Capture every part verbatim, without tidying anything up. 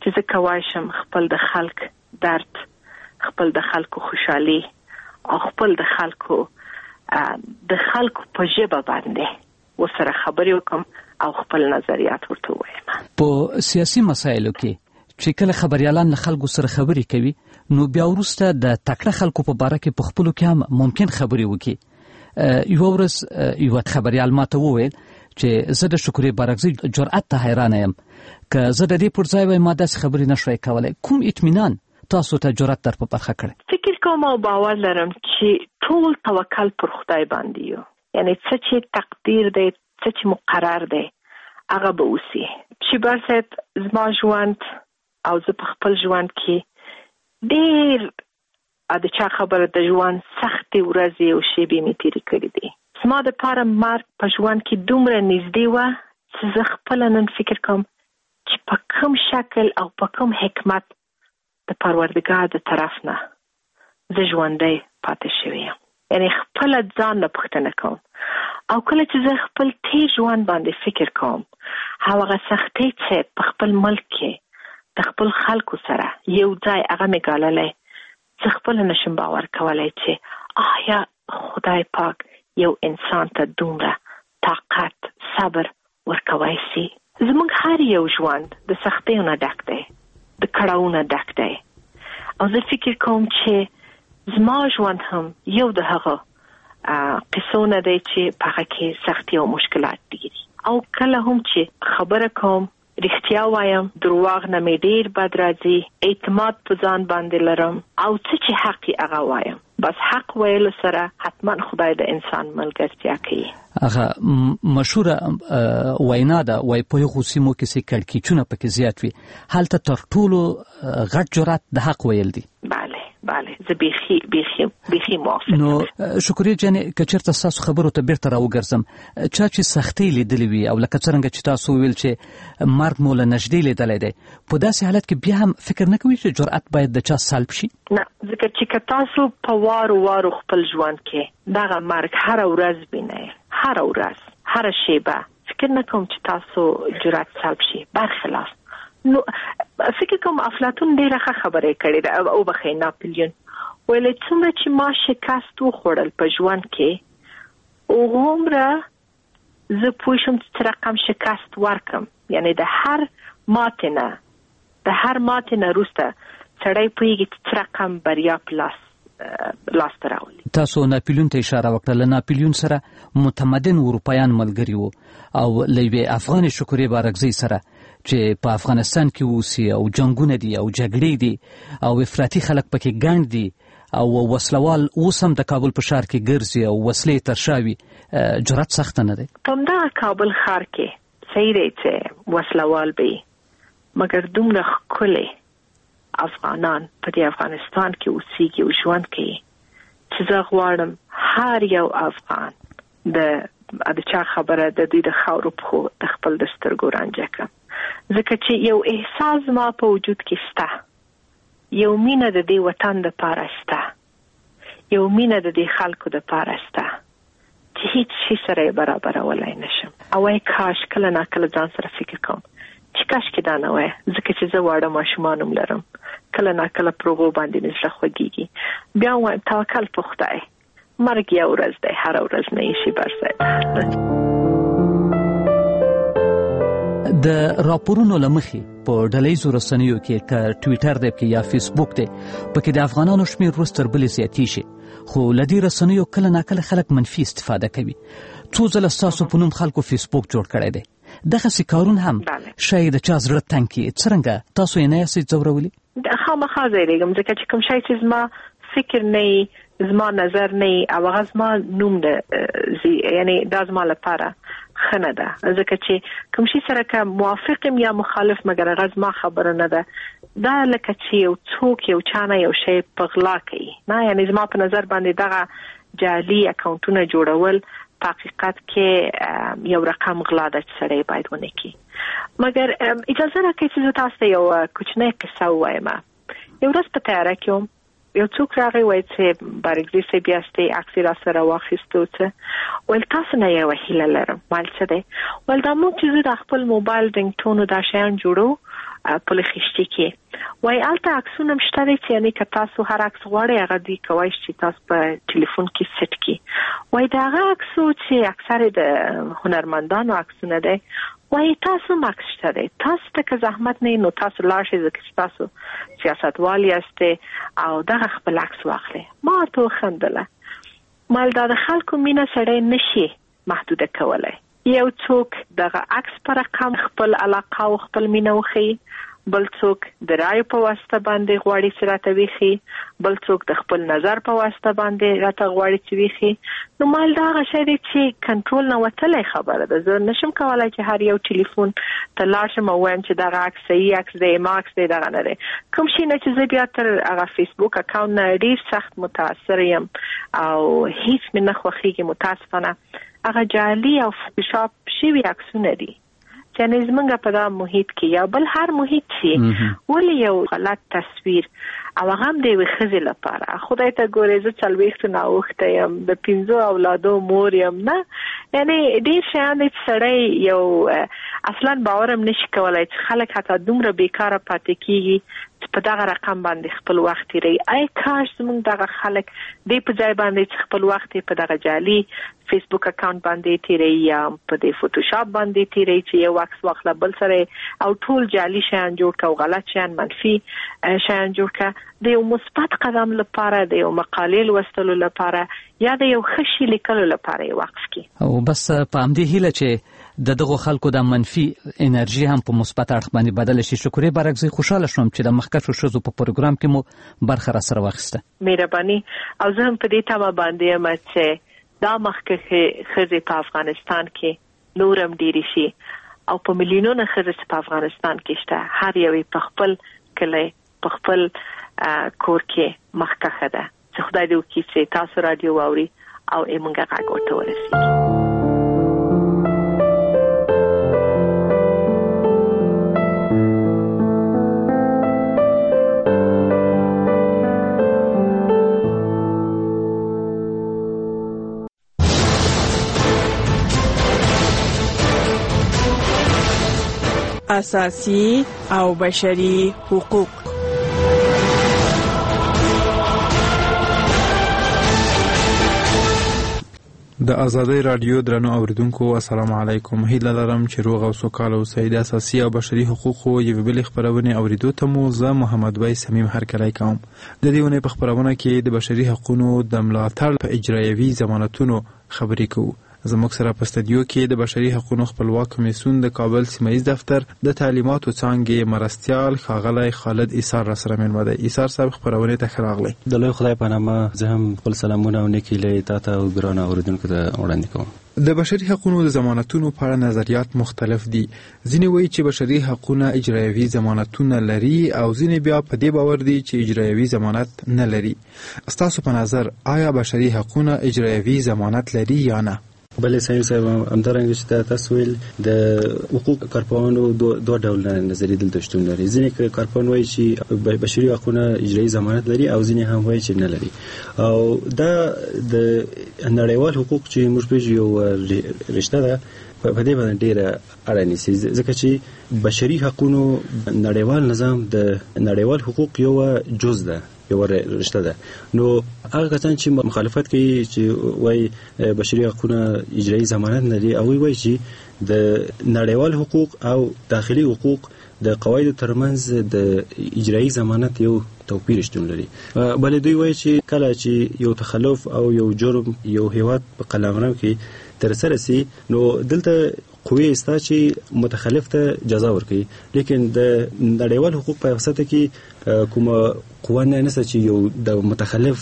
چې زه کوای شم خپل د خلک درد، خپل د خلکو خوشحالي او خپل د خلکو د خلکو په ژبه باندې وسره خبرې وکم او خپل نظریات ورته ووایم. په سیاسي مسایلو کې چې کله خبريالان له خلکو سره خبرې کوي نو بیا وروسته د تکړه خلکو په باره کې په خپلو کې هم ممکن خبرې وکړي. یو ورځ یو خبريال ماته وویل چې زه د شکرې بارکزي جرأت ته حیران یم که زه د دې پر ځای وای ما داسې خبرې نشوای کولی. کوم اطمینان تاسو ته جرأت در په برخه کړی؟ فکر کوم او باور لرم چې ټول توکل پر خدای باندې یو، یعنی څه چې تقدیر دی، څه چې مقرر دی هغه به وسی. چې برسد زما ژوند او زه په خپل ژوند کې ډېر د چا خبره د ژوند سختې ورځې او شېبې مې تېرې کړې دي. زما دپاره مرګ په ژوند کې دومره نږدې وه چې زه خپله نن فکر کوم چې په کوم شکل او په کوم حکمت د پروردګار د طرف نه زه ژوندی پاتې شوی یم. یعنی خپله ځان نه پوښتنه کوم او کله چې زه خپل تېر ژوند باندې فکر کوم هغه سختۍ چې په خپل ملک کې د خپل خلکو سره یو ځای هغه مې ګاللی، زه خپله نشم باور کولی چې آیا خدای پاک یو انسان ته دومره طاقت صبر ورکوی سي. زموږ هر یو ژوند د سختیو نه ډک دی، د کړاو نه ډک دی او زه فکر کوم چې زما ژوند هم یو د هغه قصو نه دی چې په هغه کې سختي او مشکلات دي او کله هم چې خبره کوم رښتیا وایم، درواغ نه مې ډېر بد راځي، اعتماد په ځان باندې لرم او څه چې حق یې هغه وایم. بس حق ویلو سره حتما خدای د انسان ملګرتیا کوي. هغه مشهوره وینا ده وایي په هغو سیمو کې چې کړکېچونه پکې زیات وي هلته تر ټولو غټ جرأت د حق ویل دي. بله بله زه بیخي بیخي بیخي موافق. نو شکرې جانې که چېرته ستاسو خبرو ته بیرته راوګرځم، چا چې سختۍ لیدلې وي او لکه څرنګه چې تاسو وویل چې مرګ مو له نږدې لیدلی دی، په داسې حالت کې بیا هم فکر نه کوي چې جرأت باید د چا سلب شي؟ نه، ځکه چې که تاسو په وارو وارو خپل ژوند کې دغه مرګ هره ورځ وینئ، هره ورځ هره شیبه، فکر نه کوم چې تاسو جرأت سلب شي. برخلاف نو فکر کوم افلاطون ډېره ښه خبرې کړې ده او بخښئ ناپلیون ویلې څومره چې ما شکست وخوړل په ژوند کې هغومره زه پوه شم چې څه رقم شکست ورکړم. یعنی د هر ماتې نه د هر ماتې نه وروسته سړی پوهېږي چې څه رقم بریا په لاس لاسته راولي. تاسو ناپلیون ته اشاره وکړه. له ناپلیون سره متمدن اروپایان ملګري وو او له یوې افغانې شکرې بارکزۍ سره چې په افغانستان کې اوسي او جنګونه دي او جګړې دي او افراطي خلک پکې ګڼ دي او وسلوال اوس هم د کابل په ښار کې ګرځي او وسلې تر شا وي، جرأت سخته نه دی؟ په همدغه کابل ښار کې صحیح دی چې وسلوال به وي، مګر دومره ښکلي افغانان په دې افغانستان کې اوسېږي او ژوند کوي چې زه غواړم هر یو افغان د د چا خبره د دوی د خاورو پښو د خپل د سترګو رانجه کړم، ځکه چې یو احساس زما په وجود کې شته، یو مینه د دې وطن دپاره شته، یو مینه د دې خلکو دپاره شته چې هیڅ شي سره یې برابرولی نشم. او وایي کاش کله ناکله ځان سره فکر کوم چې کاشکې دا نه وای، ځکه چې زه واړه ماشومان هم لرم، کله ناکله پر هغو باندې مې زړه خوږېږي. بیا وایم توکل په خدای، مرګ یو ورځ دی، هره ورځ نه یې شي برسد. د راپورونو له مخې په ډلهیزو رسنیو کې که ټویټر دی یا فیسبوک دی پکې د افغانانو شمېر ورځ تر بلې زیاتې شي، خو له دې رسنیو کله ناکله خلک منفي استفاده کوي. څو ځله ستاسو په نوم خلکو فیسبوک جوړ کړی دی، دغسې کارونه هم شاید د چا زړه تنګ کړي، څرنګه تاسو یې نه یاستئ ځورولي؟ خامخا ځایېږم، ځکه چې کوم شی چې زما فکر نه وي، زما نظر نه وي او هغه زما نوم ده، یعنی دا زما لپاره ښه نه ده، ځکه چې کوم شي سره که موافق یم یا مخالف، مګر هغه زما خبره نه ده. دا لکه چې یو څوک یو چا نه یو شی په غلا کوي، نه، یعنی زما په نظر باندې دغه جعلي اکاونټونه جوړول په حقیقت کې یو رقم غلا ده چې سړی باید ونه کړي. مګر اجازه راکړئ چې زه تاسو ته یو کوچنۍ قصه ووایم. یو ورځ په تیاره کې وم، یو څوک راغی وایي چې بارکزي صاحب یاستئ، عکس یې راسره واخیستو، څه ویل تاسو نه یوه هیله لرم. ویل څه دی؟ ویل دا موږ چې زه د خپل موبایل رنګ ټونو دا شیان جوړو، په لخشتي کې وای الته عکسونه مشته دي چې یعنی که تاسو هر عکس غواړئ هغه دی کوي چې تاسو په ټلیفون کې سیټ کی وای دا هغه عکسو چې اکثره د هنرمندانو عکسونه دي وای تاسو ماکس شته دي تاسو ته زحمت نه نو تاسو لاړ شئ ځکه تاسو سیاستوالي استه او دغه خپل عکس واخلئ ما ته خندله مال دا د خلکو مینه سره نشي محدود کولای یو څوک دغه عکس پر رقم خپل علاقه او خپل مینه وخی بل څوک د رای په واسطه باندې غواړي چې راته ویخي بل څوک د خپل نظر په واسطه باندې راته غواړي چې ویخي نو مال دا غشي دي چې کنټرول نه وتلې خبره ده زه نشم کولای چې هر یو ټلیفون ته لاړ شم او وایم چې دا عکس صحیح عکس دی ماکس دی دا نه دی کوم شي نه چې زه بیا تر هغه فیسبوک اکاونټ نه ډیر سخت متاثر یم او هیڅ مې نه خوښیږي متاسفانه هغه جعلي او فوټوشاپ شوي عکسونه دي یعنی زمونږ په دا محیط کې یا بل هر محیط چې ولې یو غلط تصویر او هغه هم دی وخزه لپاره خدای ته ګورې زه څلويخت نه اوخته يم د پنځو اولادو مور يم نه یعنی ډیر شان دې سړی یو اصلا باورم نشي کولای چې خلک حتی دومره بیکاره پاتې کیږي په دغه رقم باندې خپل وخت لري آی کاش زموږ دغه خلک دې په ځای باندې خپل وخت په دغه جعلي فیسبوک اکاونټ باندې تیری یا په دې فوټوشاپ باندې تیری چې یو عکس واخله بل سره او ټول جعلي شیان جوړ کا او غلط شیان منفي شیان جوړ کا د یو مثبت قدم لپاره د یو مقالې لوستلو لپاره یا د یو خشي لیکلو لپاره وقف کی او بس په همدې هیله چې د دغه خلکو د منفي انرژي هم په مثبت اړخ باندې بدل شي شکرې برګزي خوشاله شوم چې د مخکښو شوزو په پروګرام کې مو برخه را سره واخیسته مهرباني او زه هم په دې تمه باندې یم چې دا مخکښه خزه په افغانستان کې نورم ډیری شي او په ملیونونو خزه په افغانستان کې شته هر یو په خپل کله په خپل کور کې مخکښه ده چې خدای دې وکړي چې تاسو رادیو واوري او ایمونګه غږ ورته ورسیږي اساسی او بشري حقوق د آزادۍ رادیو درنو اوریدونکو السلام علیکم هیله لرم چې روغ او سوکاله اوسئ د اساسي او بشري حقوقو یو بل خبرونه اوریدو ته مو زه محمد وای سمیم هرکلی کوم د دې ونې په خبرونه کې د بشري حقوقو د ملاتړ په اجرایوي ضمانتونو خبرې کوو زموږ سره په استودیو کې د بشري حقوقو خپلواک کمیسیون د کابل سیمایي دفتر د تعلیماتو څانګې مرستيال ښاغلی خالد ایثار را سره مېلمه دی ایثار صاحب خبرونه ته ښه راغلی د لوی خدای په نامه زه هم خپل سلامونه او نیکۍ له تاسو او ګرانو اوریدونکو ته وړاندې کوم د بشري حقوقو د ضمانتونو په اړه نظریات مختلف دي ځینې وایي چې بشري حقوقونه اجرایوي ضمانتونه لري او ځینې بیا په دې باور دي چې اجرایوي ضمانت نه لري ستاسو په نظر آیا بشري حقوقونه اجرایوي ضمانت لري یا نه بلې سایو صاحب همدارنګه چې تاسو ویل د حقوق کارپوهانو دوه ډول نظریې دلته شتون لري ځینې کارپوهان وایي چې بشري حقوقونه اجرایي ضمانت لري او ځینې هم وایي چې نه لري او دا د نړیوال حقوق چې موږ پېژنو یو رشته ده په دې باندې ډېره اړه نیسي ځکه چې بشري حقوقو نړیوال نظام د نړیوال حقوق یو جز ده یو رشته ده نو هغه کسان چې مخالفت کوي چې وای بشري حقوقونه اجرایي ضمانت نه لري او وایي چې د نړیوال حقوق او داخلي حقوق د قواعدو ترمنځ د اجرایي ضمانت یو توپیر شتون لري بلې دوی وایي چې کله چې یو تخلف او یو جرم یو هیواد په قلمرو کې تر سره سي نو دلته قوی استا چې متخلف ته جزا ورکړي لیکن د نړیوال حقوق په وسط کې کومه قوه نه نشي چې یو د متخلف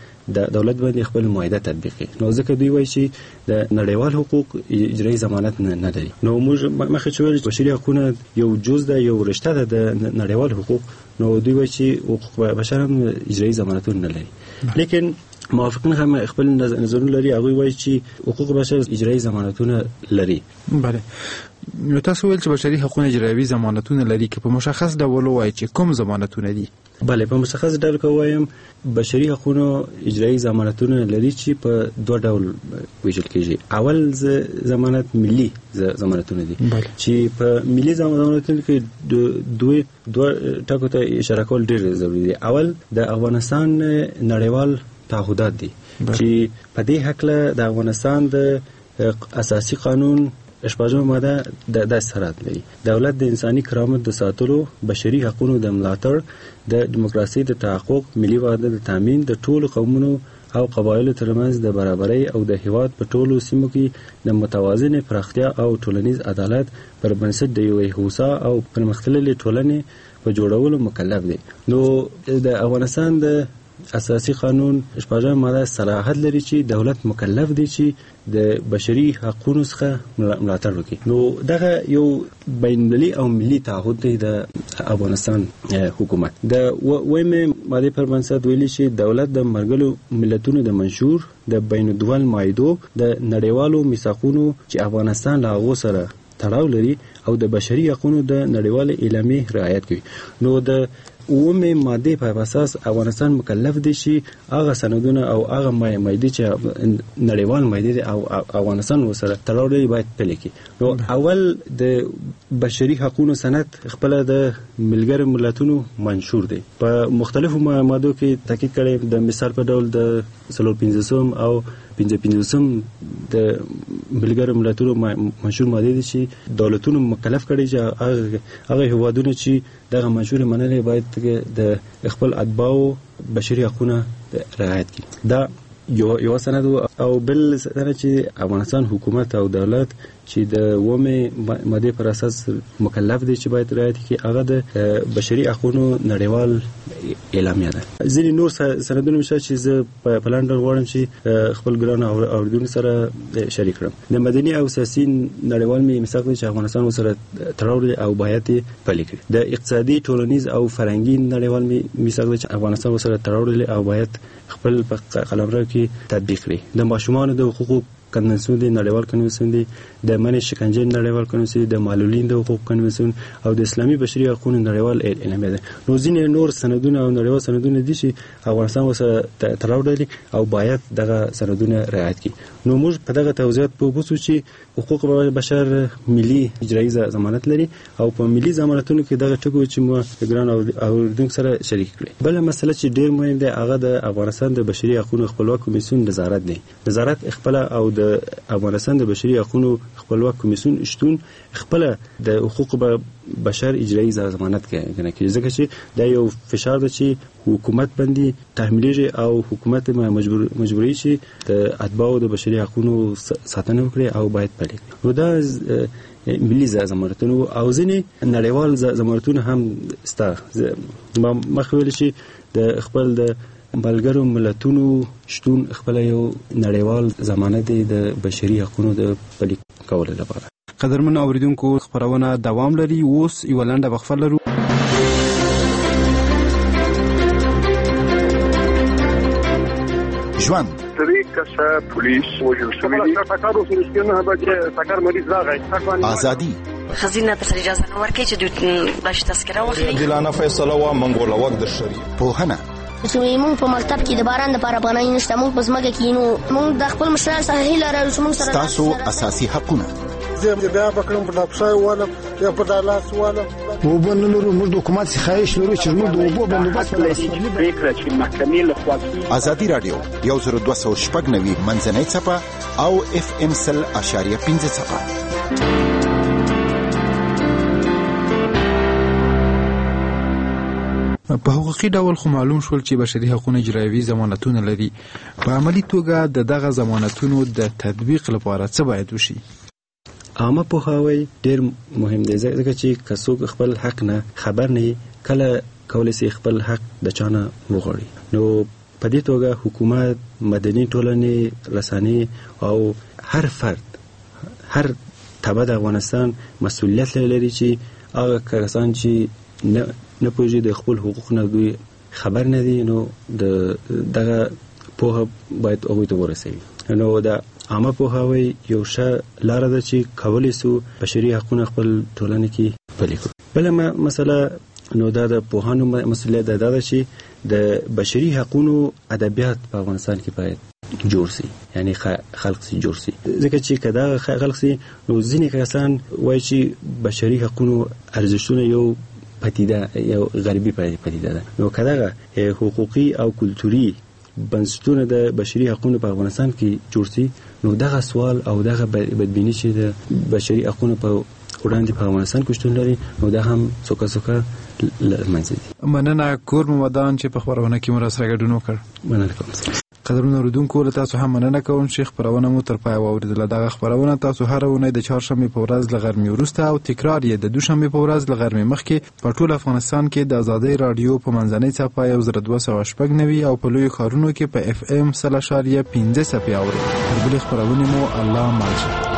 د دولت باندې خپل معاهده تطبیق کړي نو ځکه دوی وایي چې د نړیوال حقوق اجرایي ضمانت نه لري نو موږ مخکې چې ویل بشري حقوقونه یو جز ده یو رشته ده د نړیوال حقوق نو دوی وایي چې حقوق بشر هم اجرایي ضمانتونه نه لري لیکن موافقین هم خپل نظرونه لري هغه وایي چې حقوق بشر اجرایي ضمانتونه لري بله نو تاسو ویل چې بشري حقوقو اجرایوي ضمانتونه لري، که په مشخص ډول وایي چې کوم ضمانتونه دي؟ بله، په مشخص ډول کوم بشري حقوقو اجرایي ضمانتونه لري چې په دوه ډول ویشل کېږي. اول ضمانت ملي ضمانتونه دي چې په ملي ضمانتونو کې دوه دوه ټکو ته اشاره کول ډېر ضروري دي. اول د افغانستان نړیوال تعهدات دي چې په دې حق د افغانستان د اساسي قانون شپږمه ماده د د سرات لري. دولت د انساني کرامت د ساتلو، بشري حقوقو د ملاتړ، د دیموکراسي د تحقق، ملي وحدت د تامین، د ټولو قومونو او قبایلو ترمنځ د برابرۍ او د هیواد په ټولو سیمو کې د متوازنې پراختیا او ټولنیز عدالت پر بنسټ د یوې هوسا او پرمختللې ټولنې په جوړولو مکلف دی. نو د افغانستان د اساسي قانون شپږمه ماده صلاحیت لري چې دولت مکلف دی چې د بشري حقوقو څخه ملاتړ وکړي. نو دغه یو بین‌المللي او ملي تعهد دی د افغانستان حکومت. د وایمه ماده پر بنسټ ویلي چې دولت د مرګلو ملتونو د منشور د بین الدول مایدو د نړیوالو میثاقونو چې افغانستان له هغو سره تړاو لري او د بشري حقوقو د نړیوال اعلامیې رعایت کوي. نو د اومه ماده په اساس افغانستان مکلف دي چې هغه سندونه او هغه مایده چې نړیوال مایده او افغانستان وسره تړاو لري باید پلي کړي. نو اول د بشري حقوقو سند خپل د ملګرو ملتونو منشور دی. په مختلفو مادو کې تاکید کړي. د مثال په ډول د څلور پنځوسم او پنځه پنځوسم د ملګرو ملتونو منشور ماده دي چې دولتونو مکلف کړي چې هغه هغه هوادونه چې دغه منشور منلې باید د خپل اتباعو بشري حقوقونه رعایت کړي. دا یو یو سند او بل سند چې افغانستان حکومت او دولت چې د ومه ماده پر اساس مکلف دي چې باید رعایت کړي هغه د بشري حقوقو نړیوال اعلامیه ده. ځینې نور سندونه مشه چې زه په پلان غواړم چې خپل ګران اوریدونکو سره شریک کړم. د مدني او سیاسي نړیوال میثاق چې افغانستان سره تړاو لري او باید پلي کړي. د اقتصادي، ټولنیز او فرهنګي نړیوال میثاق چې افغانستان سره تړاو لري او باید خپل په قلمرو کې تطبیق کړي. د ماشومانو د حقوقو کنوانسیون دی، نړیوال کنوانسیون دی، د منع شکنجې نړیوال کنوانسیون دی، د معلولین د حقوق کنوانسیون او د اسلامي بشري حقوقو نړیوال اعلامیه ده. نو ځینې نور سندونه او نړیوال سندونه دي چې افغانستان سره تړاو لري او باید دغه سندونه رعایت کړي. نو موږ په دغه توضیحات په بوسو چې حقوق بشر ملي اجرایي ضمانت لري او په ملي ضمانتونو کې دغه ټکو چې مو ګران اوریدونکو سره شریک کړي. بل مسله چې ډیر مهم ده هغه د افغانستان د بشري حقوقو خپلواک کمیسیون نظارت دی. نظارت خپل او د افغانستان د بشري حقوقو خپلواک کمیسیون شتون خپل د حقوق بشر اجرایي ضمانت کوي کې ځکه چې دا یو فشار دی چې حکومت باندې تحمیلېږي او حکومت مجبور مجبوري شي د اتباعو د بشري حقوقو ساتنه وکړي او باید پلي کړي. نو دا ملي ضمانتونه او ځینې نړیوال ضمانتونه هم ستا ما مخویل شي د خپل د ملګرو ملتونو شتون خپل یو نړیوال ضمانت دی د بشري حقوقو د پلي کولو لپاره. قدرمن اوریدونکو خبرونه دوام لري. اوس یو لنډه وقفه لرو. ژوند سری کسه پولیس وجود شوی دی تاکارو سرسکینه به تاکار مریض راغی ازادي خزینه تر اجازه نور کې چې دوی باش تذکره واخلي. دلانه فیصله وا منګول وخت در شری په هنه چې موږ په مکتب کې د باران لپاره پناه نشته. موږ په ځمکه کې نو موږ د خپل مشران سره هیله لرو چې موږ سره تاسو اساسي حقونه زه بیا بکرم په ډاکټر والا یا په دالاس والا وبنلو موږ د حکومت څخه خواهش لرو چې موږ د وبو بندوبست ولرو. فکر چې محکمې له خوا ازادي رادیو یو زر دوه سوه شپږ نوي منځنۍ څپه او اف ام سل اشاریه پنځه څپه. په حقوقي ډول خو معلوم شول چې بشري حقوقو اجرایوي ضمانتونه لري. په عملی توګه د دغه ضمانتونو د تطبیق لپاره څه باید وشي؟ عامه پوهاوی ډیر مهم دی ځکه چې کڅوګ خپل حق نه خبر نه کله کولای شي خپل حق د چانه وغواړي. نو په دې توګه حکومت، مدني ټولنې، رسنۍ او هر فرد هر تبع د افغانستان مسؤلیت لري چې هغه کسان چې نه نه پوهیږي د خپل حقوق نه دوی خبر نه دي نو د دغه پوهه باید هغوی ته ورسوي. نو د عامه پوهاوی یو ښه لاره ده چې کولی سو بشري حقوق خپل ټولنه کې پلي کړو. بل مسله نو دا د پوهانو مسله ده دا چې د بشري حقوقو ادبیات په افغانستان کې باید جوړ سي، یعنی خلق سي جوړ سي، ځکه چې کدا خلق سي نو ځینې کسان وایي چې بشري حقوقو ارزښتونه یو پدیده یو غربي پدیده ده. نو کدا حقوقي او کلتوري بنسټونه د بشري حقوقو په افغانستان کې جوړ سي، نو دغه سوال او دغه بدبینی چې د بشري حقوقو په وړاندې په افغانستان کې شتون لري، نو دا هم څوکه څوکه لمنځه دي. مننه کور ممدان چې په خبرونه کې مو سره ګډون وکړ. مننه کوم. قدرونه اوریدونکو له تاسو هم مننه کوم چې خبرونه مو تر پای واوریدل. دغه خبرونه تاسو هر ونه د چهارشنبه په ورځ ل غرمې وروسته او تکرار یې د دوشنبه په ورځ ل غرمې مخکې په ټول افغانستان کې د آزادۍ رادیو په منځنۍ صفحه یو زر دوه سوه شپږ نوي او په لوی ښارونو کې په اف ام صفر اشاریه پنځه صفحه اوري. بل خبرونه مو الله مالشه.